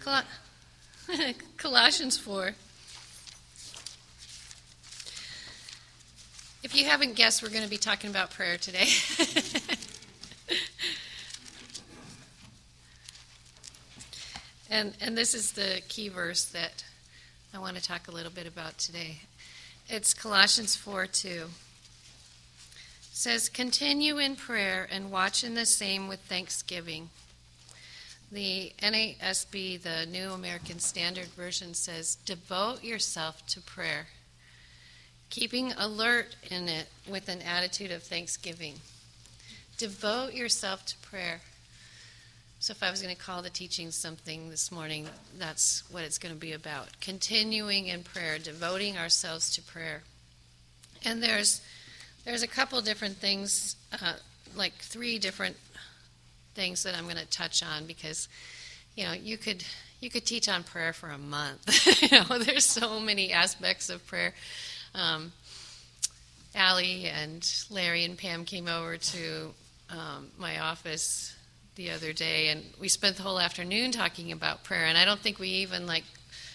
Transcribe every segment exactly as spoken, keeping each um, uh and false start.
Col- Colossians four. If you haven't guessed, we're going to be talking about prayer today. and and this is the key verse that I want to talk a little bit about today. It's Colossians four two. It says, "Continue in prayer and watch in the same with thanksgiving." The N A S B, the New American Standard Version, says, "Devote yourself to prayer, keeping alert in it with an attitude of thanksgiving." Devote yourself to prayer. So if I was going to call the teaching something this morning, that's what it's going to be about. Continuing in prayer, devoting ourselves to prayer. And there's there's a couple different things, uh, like three different things that I'm going to touch on, because you know you could you could teach on prayer for a month. you know, there's so many aspects of prayer. Um, Allie and Larry and Pam came over to um, my office the other day, and we spent the whole afternoon talking about prayer. And I don't think we even like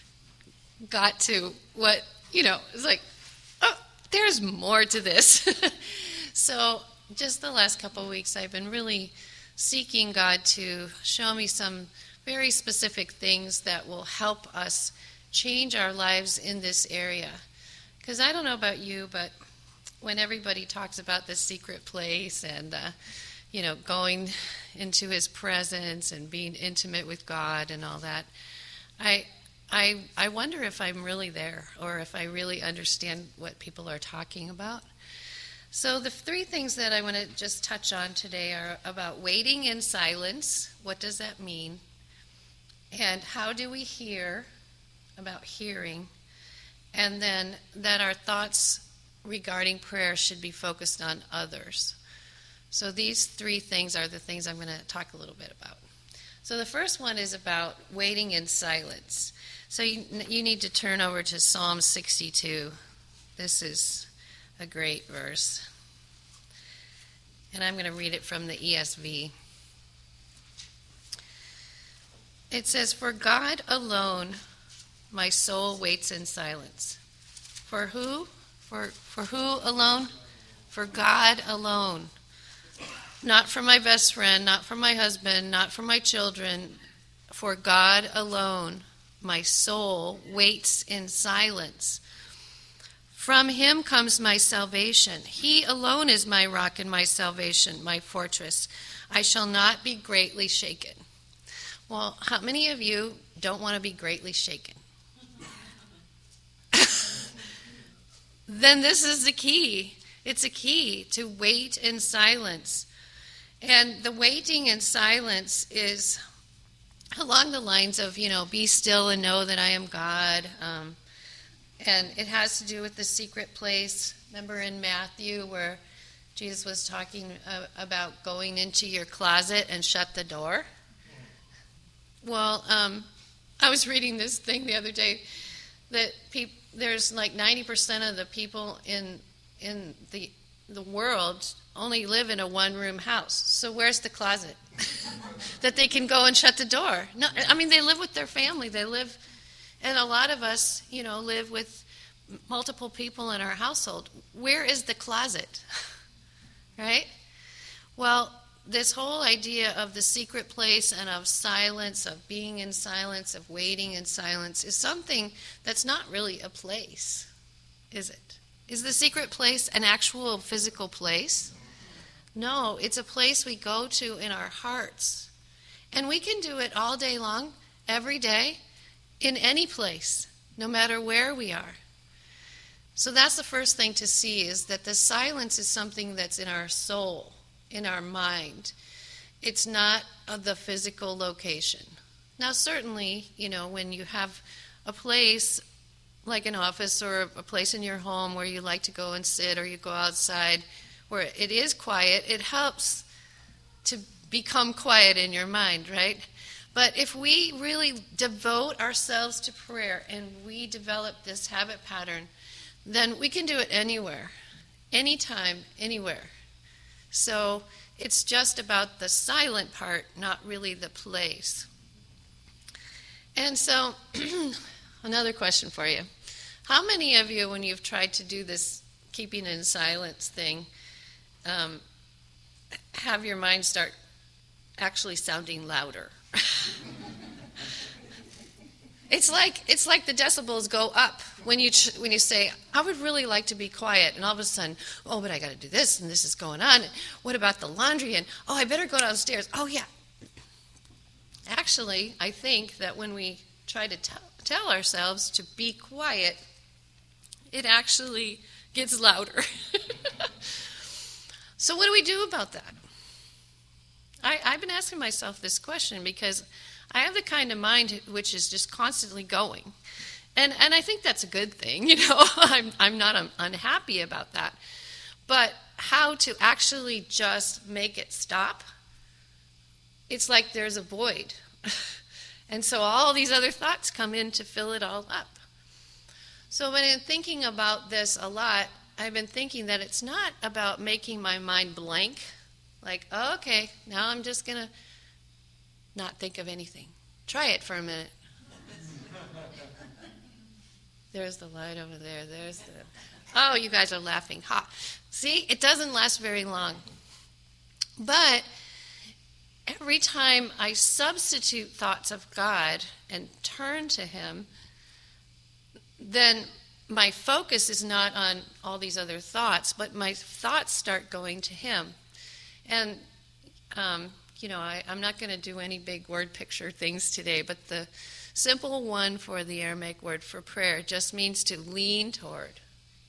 got to what you know. It's like, oh, there's more to this. So just the last couple of weeks, I've been really seeking God to show me some very specific things that will help us change our lives in this area. Because I don't know about you, but when everybody talks about the secret place and, uh, you know, going into His presence and being intimate with God and all that, I, I, I wonder if I'm really there or if I really understand what people are talking about. So the three things that I want to just touch on today are about waiting in silence. What does that mean? And how do we hear, about hearing? And then that our thoughts regarding prayer should be focused on others. So these three things are the things I'm going to talk a little bit about. So the first one is about waiting in silence. So you, you need to turn over to Psalm sixty-two. This is a great verse. And I'm going to read it from the E S V. It says, "For God alone my soul waits in silence." For who? For, for who alone? For God alone. Not for my best friend, not for my husband, not for my children. For God alone my soul waits in silence. From Him comes my salvation. He alone is my rock and my salvation, my fortress. I shall not be greatly shaken. Well, how many of you don't want to be greatly shaken? Then this is the key. It's a key to wait in silence. And the waiting in silence is along the lines of, you know, be still and know that I am God. Um, and it has to do with the secret place. Remember in Matthew where Jesus was talking uh, about going into your closet and shut the door? Well, um, I was reading this thing the other day that people, there's like ninety percent of the people in in the the world only live in a one-room house. So where's the closet that they can go and shut the door? No, I mean, they live with their family. They live, and a lot of us, you know, live with multiple people in our household. Where is the closet? Right? Well, this whole idea of the secret place and of silence, of being in silence, of waiting in silence, is something that's not really a place, is it? Is the secret place an actual physical place? No, it's a place we go to in our hearts. And we can do it all day long, every day, in any place, no matter where we are. So that's the first thing to see, is that the silence is something that's in our soul, in our mind. It's not of the physical location. Now, certainly, you know, when you have a place like an office or a place in your home where you like to go and sit, or you go outside where it is quiet, it helps to become quiet in your mind, right? But if we really devote ourselves to prayer and we develop this habit pattern, then we can do it anywhere, anytime, anywhere. So it's just about the silent part, not really the place. And so, another question for you. How many of you, when you've tried to do this keeping in silence thing, um, have your mind start actually sounding louder? It's like it's like the decibels go up when you ch- when you say, I would really like to be quiet, and all of a sudden, oh, but I got to do this, and this is going on. And what about the laundry? And oh, I better go downstairs. Oh, yeah. Actually, I think that when we try to t- tell ourselves to be quiet, it actually gets louder. So what do we do about that? I, I've been asking myself this question because I have the kind of mind which is just constantly going. And and I think that's a good thing, you know. I'm I'm not un- unhappy about that. But how to actually just make it stop? It's like there's a void. And so all these other thoughts come in to fill it all up. So when I'm thinking about this a lot, I've been thinking that it's not about making my mind blank. Like, oh, okay, now I'm just going to not think of anything. Try it for a minute. There's the light over there. There's the... Oh, you guys are laughing. Ha. See, it doesn't last very long. But every time I substitute thoughts of God and turn to Him, then my focus is not on all these other thoughts, but my thoughts start going to Him. And, um, you know, I, I'm not going to do any big word picture things today, but the simple one for the Aramaic word for prayer just means to lean toward.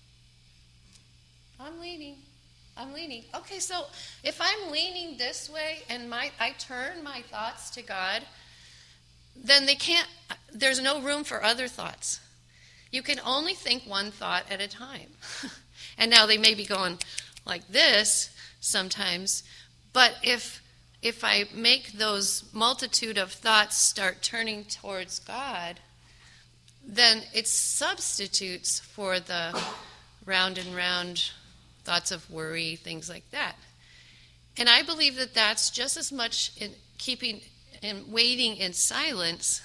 I'm leaning. I'm leaning. Okay, so if I'm leaning this way and my I turn my thoughts to God, then they can't, there's no room for other thoughts. You can only think one thought at a time. And now they may be going like this sometimes, but if if I make those multitude of thoughts start turning towards God, then it substitutes for the round and round thoughts of worry, things like that. And I believe that that's just as much in keeping and waiting in silence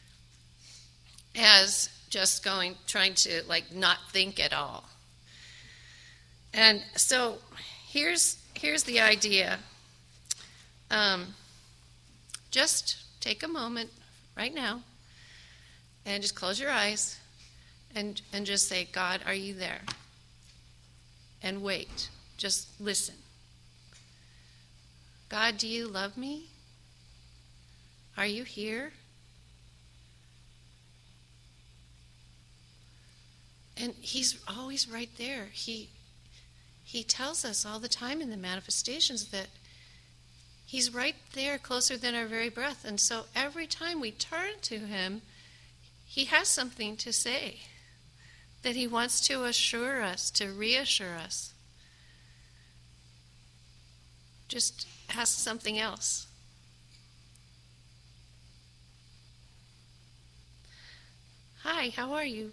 as just going, trying to like not think at all. And so here's here's the idea. Um, just take a moment right now and just close your eyes and and just say, God, are you there? And wait. Just listen. God, do you love me? Are you here? And He's always right there. He He tells us all the time in the manifestations that He's right there, closer than our very breath. And so every time we turn to Him, He has something to say that He wants to assure us, to reassure us. Just ask something else. Hi, how are you?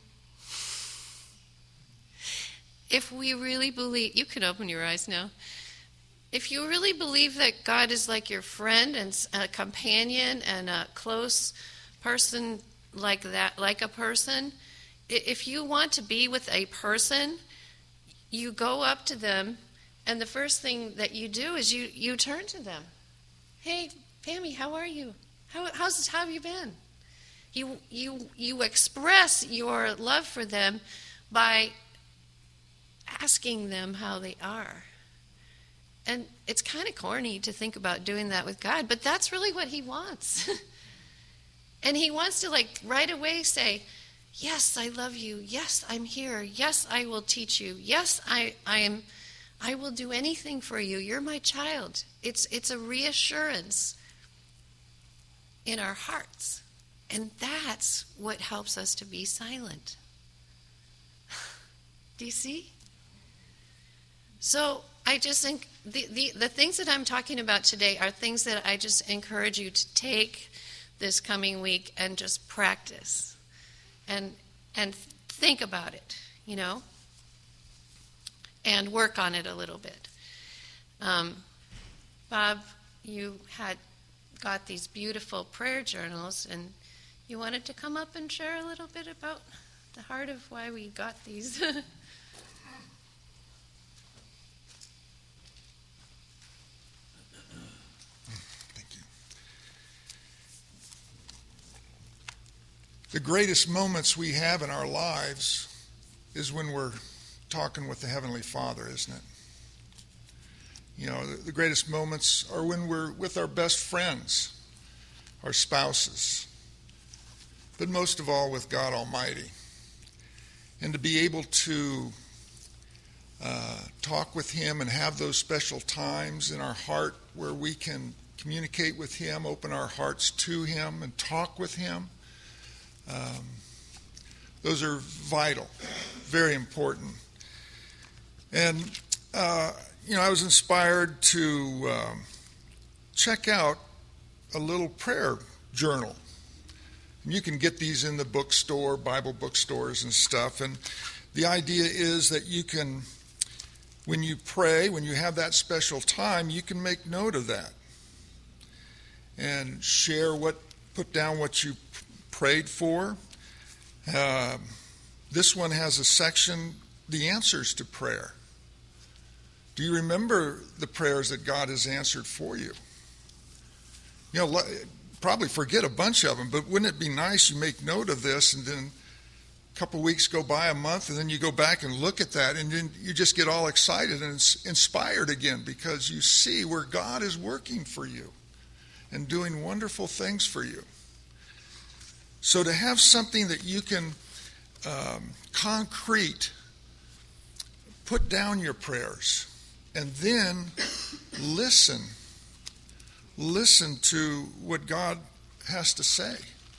If we really believe, you can open your eyes now. If you really believe that God is like your friend and a companion and a close person like that, like a person, if you want to be with a person, you go up to them, and the first thing that you do is you, you turn to them. Hey, Pammy, how are you? How how's how have you been? You you you express your love for them by asking them how they are. And it's kind of corny to think about doing that with God, but that's really what He wants. And He wants to like right away say, yes, I love you. Yes, I'm here. Yes, I will teach you. Yes, I I am I will do anything for you. You're my child. It's it's a reassurance in our hearts. And that's what helps us to be silent. Do you see? So I just think the, the, the things that I'm talking about today are things that I just encourage you to take this coming week and just practice and and think about it, you know, and work on it a little bit. Um, Bob, you had got these beautiful prayer journals, and you wanted to come up and share a little bit about the heart of why we got these. The greatest moments we have in our lives is when we're talking with the Heavenly Father, isn't it? You know, the, the greatest moments are when we're with our best friends, our spouses, but most of all with God Almighty. And to be able to uh, talk with Him and have those special times in our heart where we can communicate with Him, open our hearts to Him, and talk with Him. Um, those are vital, very important. And, uh, you know, I was inspired to um, check out a little prayer journal. And you can get these in the bookstore, Bible bookstores and stuff. And the idea is that you can, when you pray, when you have that special time, you can make note of that and share what, put down what you prayed for. Uh, this one has a section, the answers to prayer. Do you remember the prayers that God has answered for you? You know, probably forget a bunch of them, but wouldn't it be nice you make note of this, and then a couple weeks go by, a month, and then you go back and look at that, and then you just get all excited and inspired again because you see where God is working for you and doing wonderful things for you. So to have something that you can um, concrete, put down your prayers, and then listen. Listen to what God has to say.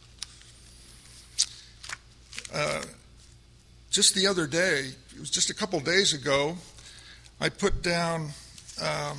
Uh, just the other day, it was just a couple days ago, I put down, um,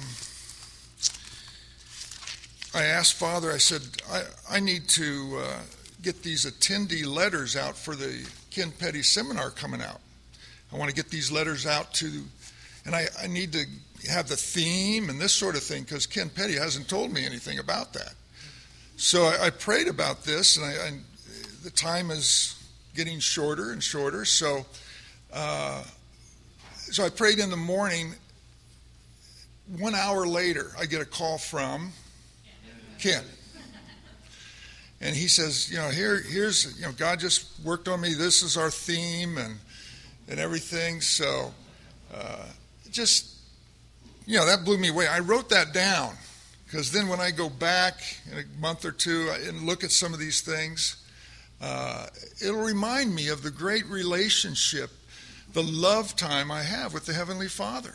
I asked Father, I said, I, I need to uh, get these attendee letters out for the Ken Petty seminar coming out. I want to get these letters out to, and I, I need to have the theme and this sort of thing because Ken Petty hasn't told me anything about that. So I, I prayed about this, and, I, I, the time is getting shorter and shorter. So, uh, so I prayed in the morning. One hour later, I get a call from Ken. And he says, you know, here, here's, you know, God just worked on me. This is our theme and and everything. So, uh, just, you know, that blew me away. I wrote that down because then when I go back in a month or two and look at some of these things, uh, it'll remind me of the great relationship, the love time I have with the Heavenly Father.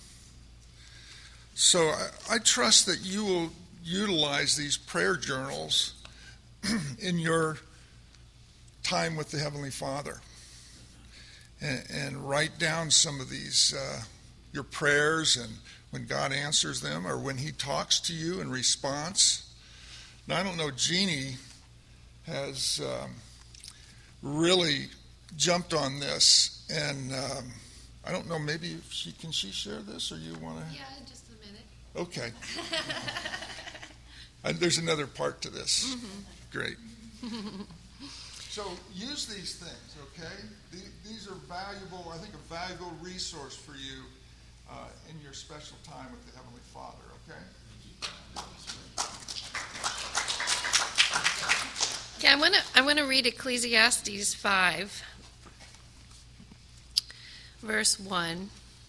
So I, I trust that you will utilize these prayer journals in your time with the Heavenly Father, and, and write down some of these, uh, your prayers, and when God answers them or when He talks to you in response. Now, I don't know, Jeannie has um, really jumped on this, and um, I don't know, maybe if she can she share this, or you want to? Yeah, in just a minute. Okay. And there's another part to this. Mm-hmm. Great. So use these things, okay? These are valuable, I think a valuable resource for you uh, in your special time with the Heavenly Father, okay? Yeah, I want to I want to read Ecclesiastes five, verse one.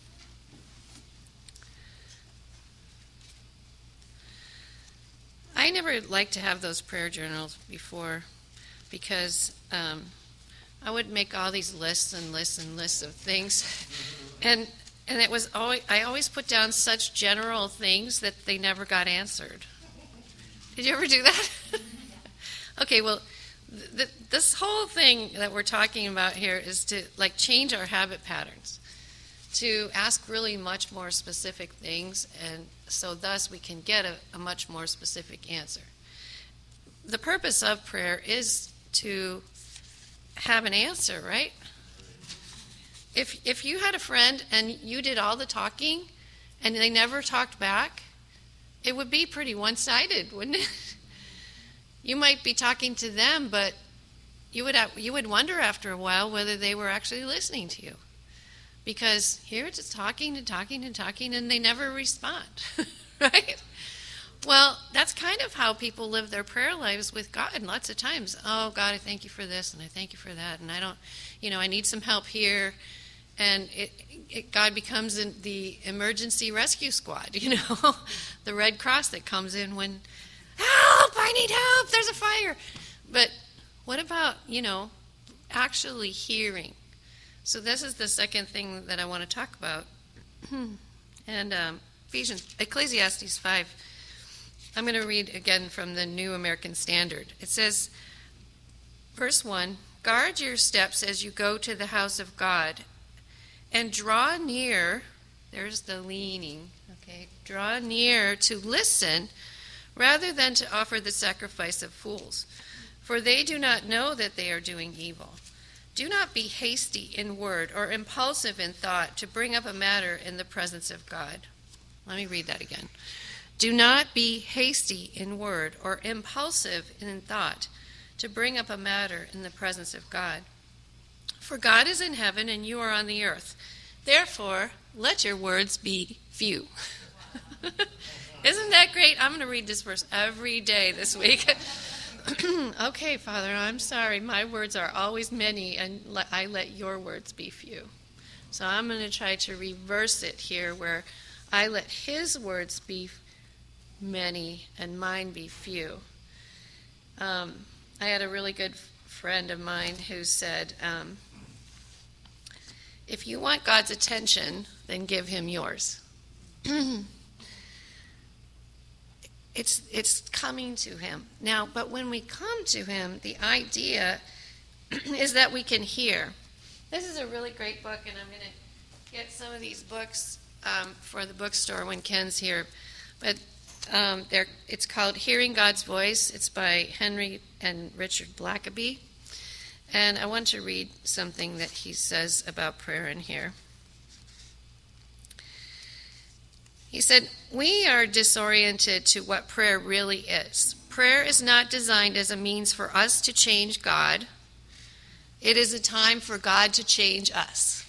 I never liked to have those prayer journals before because um, I would make all these lists and lists and lists of things, and and it was always I always put down such general things that they never got answered. Did you ever do that? Okay, well, th- th- this whole thing that we're talking about here is to like change our habit patterns, to ask really much more specific things, and so thus we can get a, a much more specific answer. The purpose of prayer is to have an answer, right? If if you had a friend and you did all the talking and they never talked back, it would be pretty one-sided, wouldn't it? You might be talking to them, but you would you would wonder after a while whether they were actually listening to you. Because here it's talking and talking and talking and they never respond, right? Well, that's kind of how people live their prayer lives with God lots of times. Oh, God, I thank you for this and I thank you for that. And I don't, you know, I need some help here. And it, it, God becomes in the emergency rescue squad, you know, the Red Cross that comes in when, help, I need help, there's a fire. But what about, you know, actually hearing? So this is the second thing that I want to talk about. and um, Ephesians, Ecclesiastes five. I'm going to read again from the New American Standard. It says, verse one, guard your steps as you go to the house of God, and draw near, there's the leaning, okay, draw near to listen rather than to offer the sacrifice of fools, for they do not know that they are doing evil. Do not be hasty in word or impulsive in thought to bring up a matter in the presence of God. Let me read that again. Do not be hasty in word or impulsive in thought to bring up a matter in the presence of God. For God is in heaven and you are on the earth. Therefore, let your words be few. Isn't that great? I'm going to read this verse every day this week. Okay, Father, I'm sorry. My words are always many, and let, I let your words be few. So I'm going to try to reverse it here, where I let his words be many and mine be few. Um, I had a really good friend of mine who said, um, if you want God's attention, then give him yours. It's it's coming to him. Now, but when we come to him, the idea is that we can hear. This is a really great book, and I'm going to get some of these books um, for the bookstore when Ken's here. But um, they're, it's called Hearing God's Voice. It's by Henry and Richard Blackaby. And I want to read something that he says about prayer in here. He said, we are disoriented to what prayer really is. Prayer is not designed as a means for us to change God. It is a time for God to change us.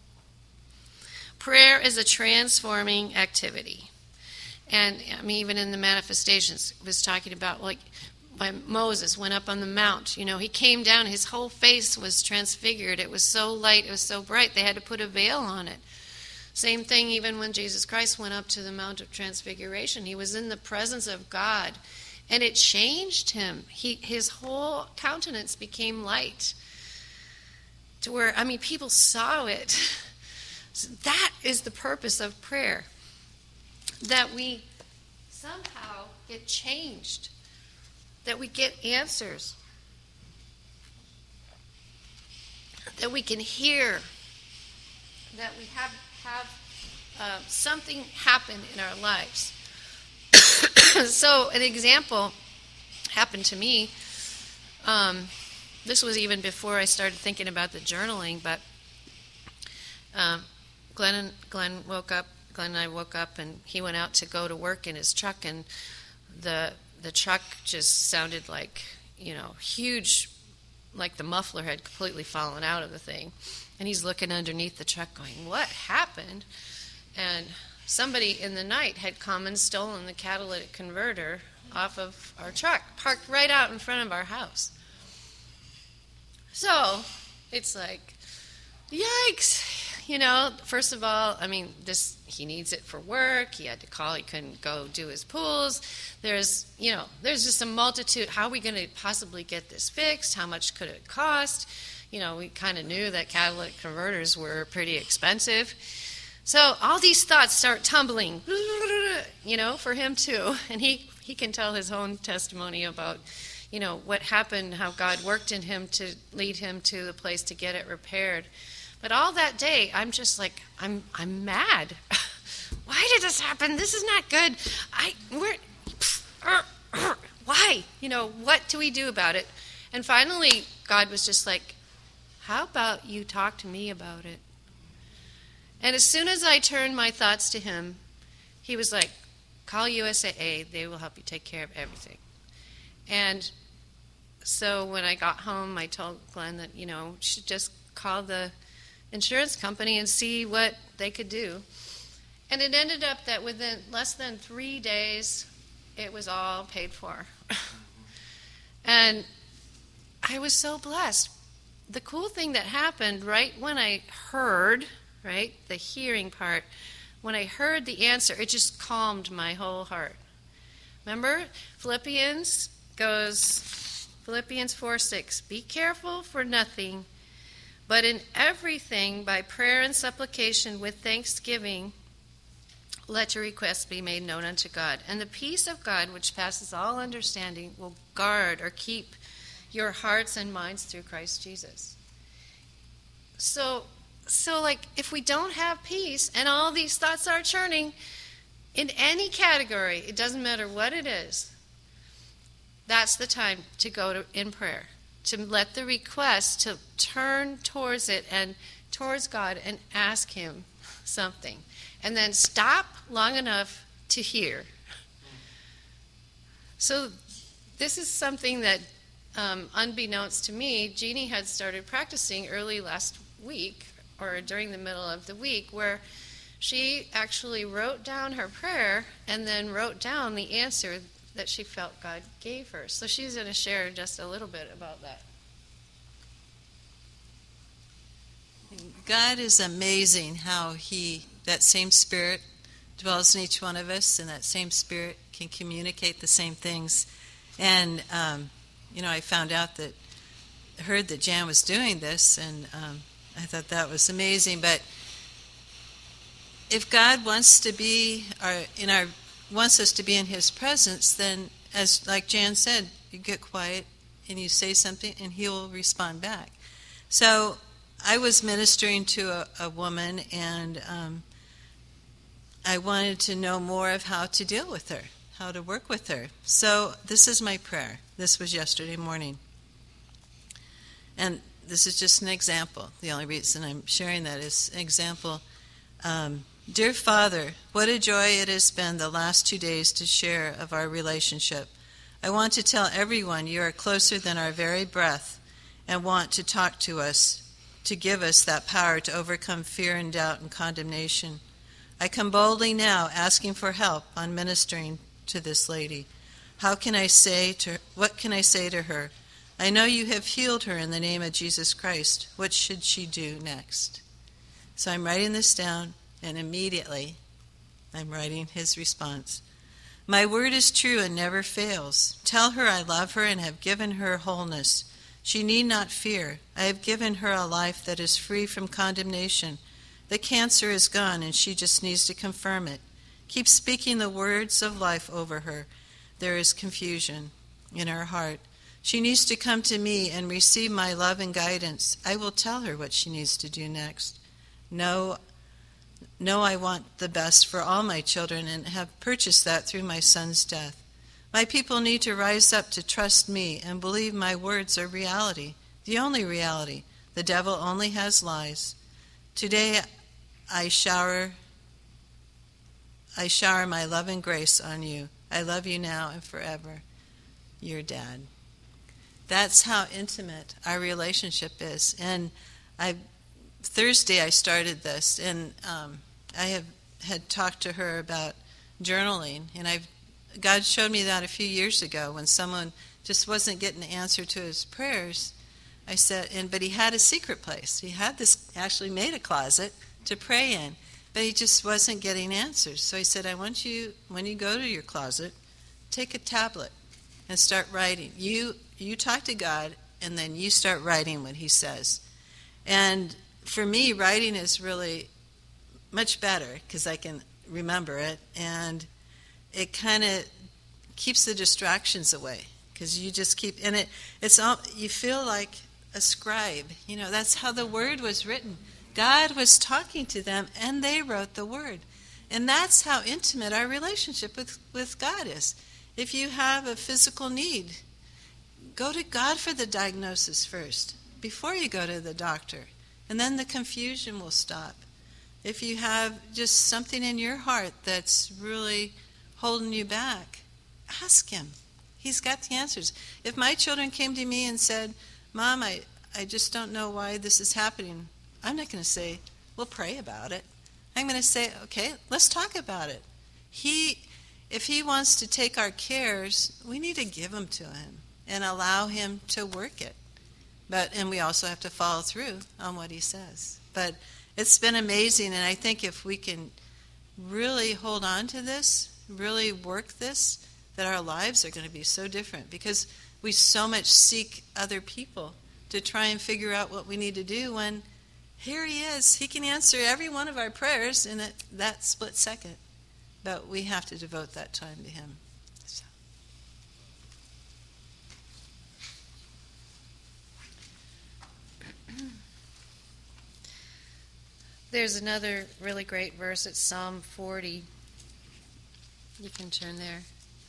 Prayer is a transforming activity. And I mean, even in the manifestations, it was talking about like when Moses went up on the mount. You know, he came down, his whole face was transfigured. It was so light, it was so bright, they had to put a veil on it. Same thing even when Jesus Christ went up to the Mount of Transfiguration. He was in the presence of God, and it changed him. He, his whole countenance became light to where, I mean, people saw it. So that is the purpose of prayer, that we somehow get changed, that we get answers, that we can hear, that we have have uh, something happen in our lives. So an example happened to me. Um, this was even before I started thinking about the journaling, but um, Glenn, and, Glenn woke up, Glenn and I woke up, and he went out to go to work in his truck, and the the truck just sounded like, you know, huge, like the muffler had completely fallen out of the thing. And he's looking underneath the truck going, what happened? And somebody in the night had come and stolen the catalytic converter off of our truck, parked right out in front of our house. So it's like, yikes. You know, first of all, I mean, this he needs it for work. He had to call. He couldn't go do his pools. There's, you know, there's just a multitude. How are we going to possibly get this fixed? How much could it cost? You know, we kind of knew that catalytic converters were pretty expensive. So all these thoughts start tumbling, you know, for him too. And he, he can tell his own testimony about, you know, what happened, how God worked in him to lead him to the place to get it repaired. But all that day, I'm just like, I'm I'm mad. Why did this happen? This is not good. I, we're, uh, uh, why? You know, what do we do about it? And finally, God was just like, how about you talk to me about it? And as soon as I turned my thoughts to him, he was like, call U S A A. They will help you take care of everything. And So when I got home, I told Glenn that, you know, she should just call the insurance company and see what they could do. And it ended up that within less than three days, it was all paid for. And I was so blessed. The cool thing that happened right when I heard, right, the hearing part, when I heard the answer, it just calmed my whole heart. Remember, Philippians goes, Philippians four six, be careful for nothing, but in everything by prayer and supplication with thanksgiving, let your requests be made known unto God. And the peace of God, which passes all understanding, will guard or keep your hearts and minds through Christ Jesus. So, so like, if we don't have peace and all these thoughts are churning, in any category, it doesn't matter what it is, that's the time to go to, in prayer, to let the request, to turn towards it and towards God and ask Him something. And then stop long enough to hear. So this is something that, um, unbeknownst to me, Jeannie had started practicing early last week, or during the middle of the week, where she actually wrote down her prayer and then wrote down the answer that she felt God gave her. So she's going to share just a little bit about that. God is amazing how He, that same Spirit dwells in each one of us, and that same Spirit can communicate the same things. And, um, you know, I found out that, heard that Jan was doing this, and um, I thought that was amazing. But if God wants to be our, in our, wants us to be in His presence, then, as like Jan said, you get quiet and you say something, and He will respond back. So I was ministering to a, a woman, and um, I wanted to know more of how to deal with her, how to work with her. So this is my prayer. This was yesterday morning. And this is just an example. The only reason I'm sharing that is an example. Um, Dear Father, what a joy it has been the last two days to share of our relationship. I want to tell everyone you are closer than our very breath and want to talk to us, to give us that power to overcome fear and doubt and condemnation. I come boldly now asking for help on ministering to this lady. How can I say to what can I say to her? I know you have healed her in the name of Jesus Christ. What should she do next? So I'm writing this down, and immediately I'm writing his response. My word is true and never fails. Tell her I love her and have given her wholeness. She need not fear. I have given her a life that is free from condemnation. The cancer is gone, and she just needs to confirm it. Keep speaking the words of life over her. There is confusion in her heart. She needs to come to me and receive my love and guidance. I will tell her what she needs to do next. No, no, I want the best for all my children and have purchased that through my son's death. My people need to rise up to trust me and believe my words are reality, the only reality. The devil only has lies. Today I shower I shower my love and grace on you. I love you now and forever. Your dad. That's how intimate our relationship is. And I Thursday I started this, and um, I have had talked to her about journaling, and I've God showed me that a few years ago when someone just wasn't getting the answer to his prayers. I said, and but he had a secret place. He had this, actually made a closet to pray in, but he just wasn't getting answers. So I said, I want you, when you go to your closet, take a tablet and start writing. You you talk to God, and then you start writing what He says. And for me, writing is really much better because I can remember it, and it kind of keeps the distractions away because you just keep and it. It's all you feel like a scribe. You know, that's how the Word was written. God was talking to them, and they wrote the Word, and that's how intimate our relationship with with God is. If you have a physical need, go to God for the diagnosis first before you go to the doctor, and then the confusion will stop. If you have just something in your heart that's really holding you back, ask Him. He's got the answers. If my children came to me and said, Mom, I, I just don't know why this is happening, I'm not going to say, well, pray about it. I'm going to say, okay, let's talk about it. He, if he wants to take our cares, we need to give them to him and allow him to work it. But and we also have to follow through on what he says. But it's been amazing, and I think if we can really hold on to this, really work this, that our lives are going to be so different, because we so much seek other people to try and figure out what we need to do, when here he is. He can answer every one of our prayers in a, that split second. But we have to devote that time to him. So. There's another really great verse. It's Psalm forty. You can turn there.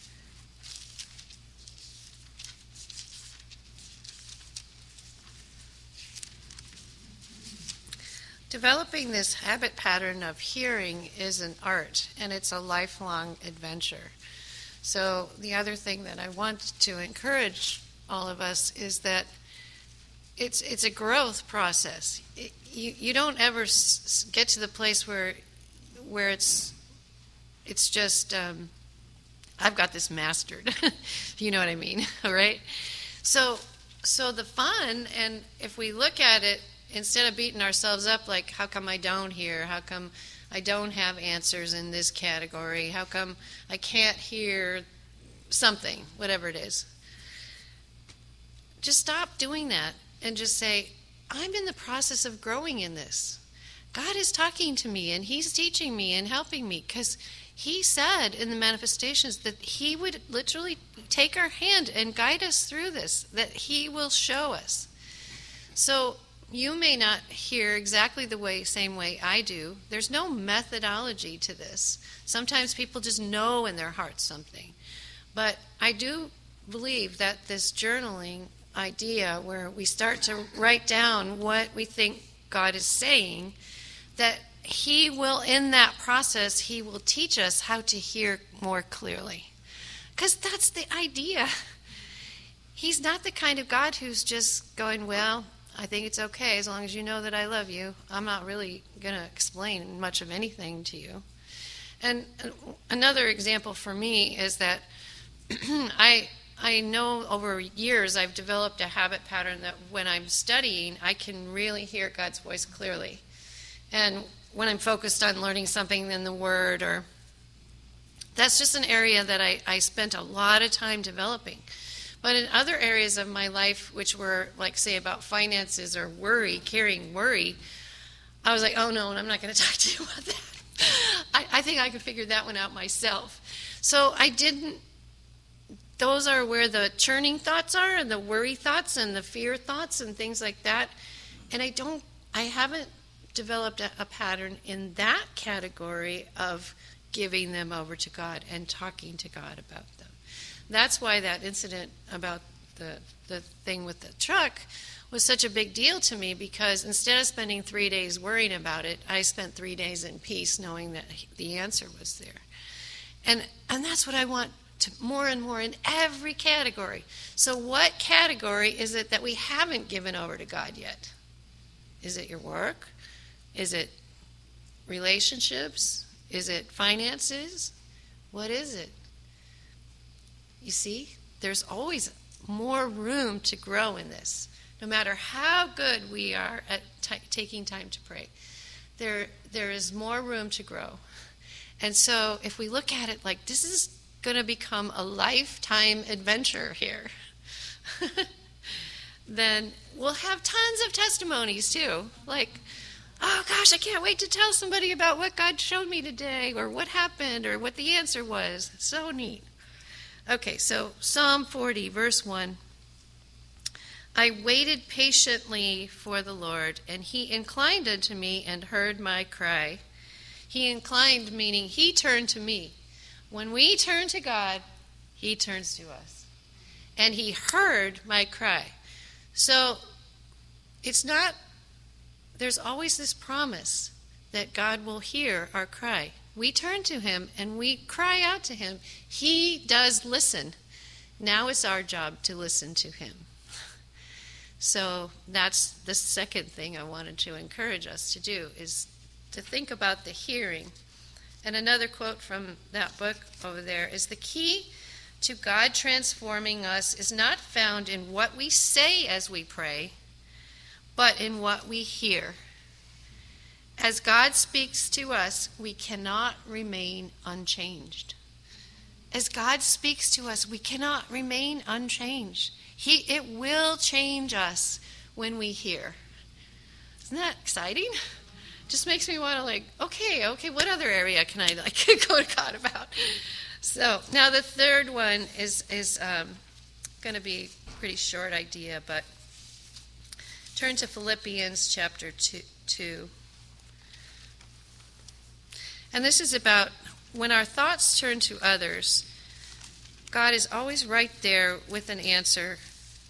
Developing this habit pattern of hearing is an art, and it's a lifelong adventure. So the other thing that I want to encourage all of us is that it's it's a growth process. It, you you don't ever s- get to the place where where it's it's just um, I've got this mastered. You know what I mean, all right? So so the fun, and if we look at it, instead of beating ourselves up like, how come I don't hear? How come I don't have answers in this category? How come I can't hear something, whatever it is? Just stop doing that and just say, I'm in the process of growing in this. God is talking to me, and he's teaching me and helping me, because he said in the manifestations that he would literally take our hand and guide us through this, that he will show us. So you may not hear exactly the way, same way I do. There's no methodology to this. Sometimes people just know in their heart something. But I do believe that this journaling idea, where we start to write down what we think God is saying, that he will, in that process, he will teach us how to hear more clearly. Because that's the idea. He's not the kind of God who's just going, well, I think it's okay as long as you know that I love you. I'm not really going to explain much of anything to you. And another example for me is that I I know over years I've developed a habit pattern that when I'm studying, I can really hear God's voice clearly. And when I'm focused on learning something in the Word, or that's just an area that I, I spent a lot of time developing. But in other areas of my life, which were, like, say, about finances or worry, carrying worry, I was like, oh, no, I'm not going to talk to you about that. I, I think I could figure that one out myself. So I didn't, those are where the churning thoughts are, and the worry thoughts and the fear thoughts and things like that. And I don't, I haven't developed a, a pattern in that category of giving them over to God and talking to God about them. That's why that incident about the the thing with the truck was such a big deal to me, because instead of spending three days worrying about it, I spent three days in peace knowing that the answer was there. And and that's what I want to more and more in every category. So what category is it that we haven't given over to God yet? Is it your work? Is it relationships? Is it finances? What is it? You see, there's always more room to grow in this. No matter how good we are at t- taking time to pray, there there is more room to grow. And so if we look at it like this is going to become a lifetime adventure here, then we'll have tons of testimonies too. Like, oh gosh, I can't wait to tell somebody about what God showed me today, or what happened, or what the answer was. So neat. Okay, so Psalm forty, verse one. I waited patiently for the Lord, and he inclined unto me and heard my cry. He inclined, meaning he turned to me. When we turn to God, he turns to us. And he heard my cry. So it's not, there's always this promise that God will hear our cry. We turn to him and we cry out to him. He does listen. Now it's our job to listen to him. So that's the second thing I wanted to encourage us to do, is to think about the hearing. And another quote from that book over there is, the key to God transforming us is not found in what we say as we pray, but in what we hear. As God speaks to us, we cannot remain unchanged. As God speaks to us, we cannot remain unchanged. He, it will change us when we hear. Isn't that exciting? Just makes me want to like, okay, okay, what other area can I like go to God about? So now the third one is is um, going to be a pretty short idea, but turn to Philippians chapter two, two. And this is about when our thoughts turn to others, God is always right there with an answer.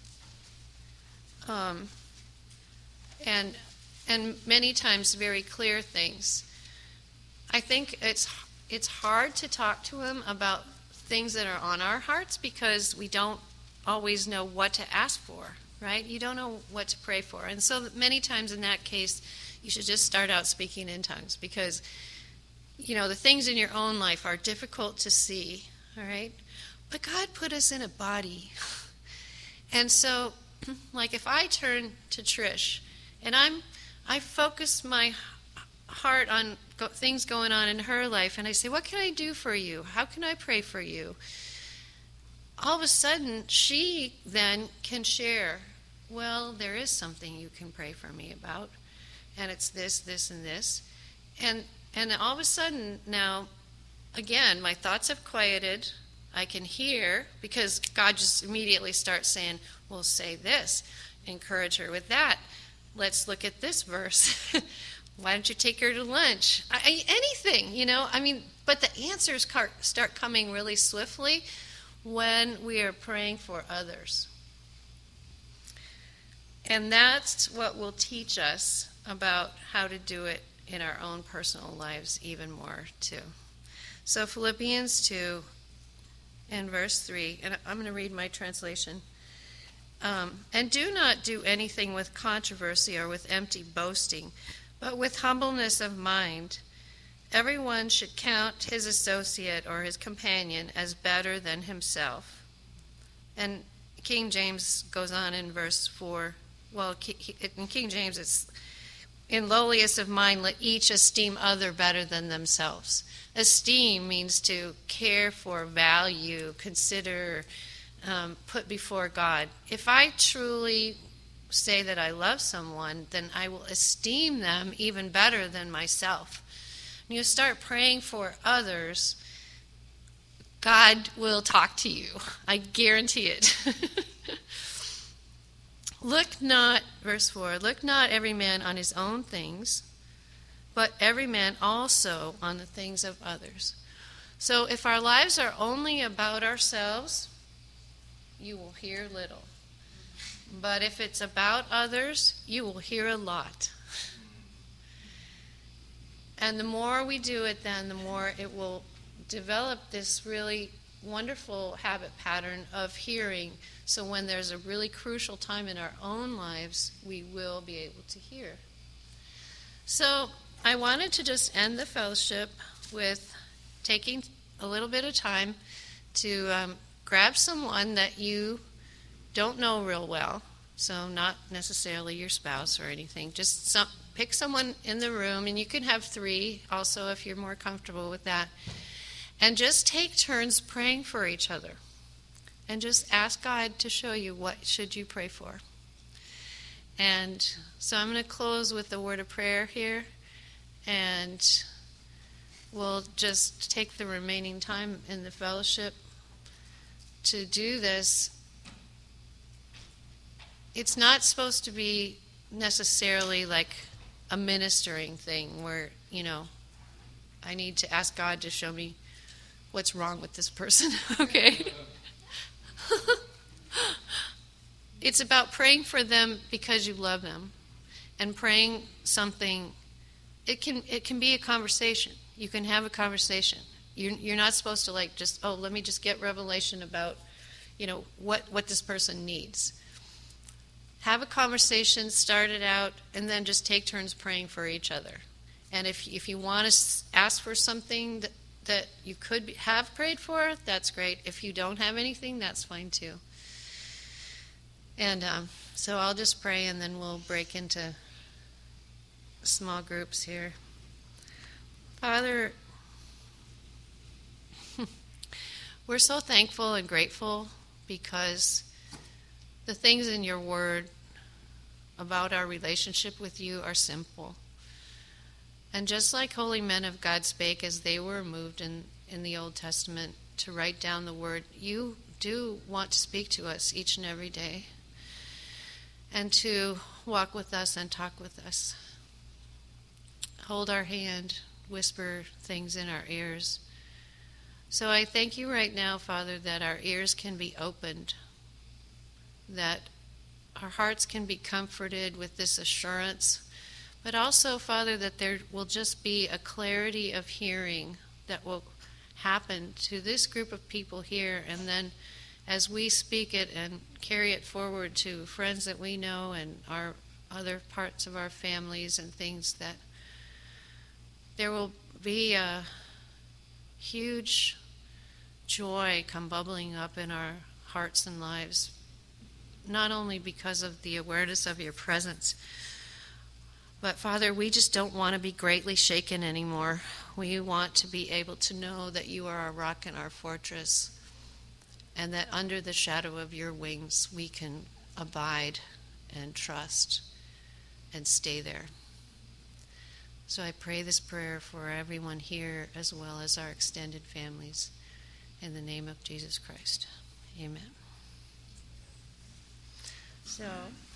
Um, and and many times very clear things. I think it's it's hard to talk to him about things that are on our hearts because we don't always know what to ask for, right? You don't know what to pray for. And so many times in that case, you should just start out speaking in tongues because, you know, the things in your own life are difficult to see, all right? But God put us in a body. And so, like if I turn to Trish and I'm I focus my heart on go, things going on in her life, and I say, what can I do for you? How can I pray for you? All of a sudden, she then can share, well, there is something you can pray for me about, and it's this, this, and this. And and all of a sudden now, again, my thoughts have quieted. I can hear, because God just immediately starts saying, well, say this. Encourage her with that. Let's look at this verse. Why don't you take her to lunch? I, anything, you know. I mean, but the answers start coming really swiftly when we are praying for others. And that's what will teach us about how to do it in our own personal lives even more, too. So Philippians two and verse three, and I'm going to read my translation. Um, and do not do anything with controversy or with empty boasting, but with humbleness of mind. Everyone should count his associate or his companion as better than himself. And King James goes on in verse four. Well, in King James it's, in lowliest of mind, let each esteem other better than themselves. Esteem means to care for, value, consider, Um, put before God. If I truly say that I love someone, then I will esteem them even better than myself. When you start praying for others, God will talk to you. I guarantee it. Look not, verse four, look not every man on his own things, but every man also on the things of others. So if our lives are only about ourselves, you will hear little. But if it's about others, you will hear a lot. And the more we do it, then the more it will develop this really wonderful habit pattern of hearing. So when there's a really crucial time in our own lives, we will be able to hear. So I wanted to just end the fellowship with taking a little bit of time to um, grab someone that you don't know real well, so not necessarily your spouse or anything. Just some, pick someone in the room, and you can have three also if you're more comfortable with that. And just take turns praying for each other. And just ask God to show you what should you pray for. And so I'm going to close with a word of prayer here, and we'll just take the remaining time in the fellowship to do this. It's not supposed to be necessarily like a ministering thing where, you know, I need to ask God to show me what's wrong with this person, okay? It's about praying for them because you love them, and praying something. It can it can be a conversation. You can have a conversation. You're, you're not supposed to like just, oh, let me just get revelation about, you know, what, what this person needs. Have a conversation, start it out, and then just take turns praying for each other. And if if you want to ask for something that, that you could be, have prayed for, that's great. If you don't have anything, that's fine too. And um, so I'll just pray, and then we'll break into small groups here. Father, we're so thankful and grateful because the things in your word about our relationship with you are simple. And just like holy men of God spake as they were moved in, in the Old Testament to write down the word, you do want to speak to us each and every day and to walk with us and talk with us. Hold our hand, whisper things in our ears. So I thank you right now, Father, that our ears can be opened, that our hearts can be comforted with this assurance, but also, Father, that there will just be a clarity of hearing that will happen to this group of people here, and then as we speak it and carry it forward to friends that we know and our other parts of our families and things, that there will be a huge joy come bubbling up in our hearts and lives, not only because of the awareness of your presence, but Father, we just don't want to be greatly shaken anymore. We want to be able to know that you are our rock and our fortress, and that under the shadow of your wings we can abide and trust and stay there. So I pray this prayer for everyone here as well as our extended families. In the name of Jesus Christ. Amen. So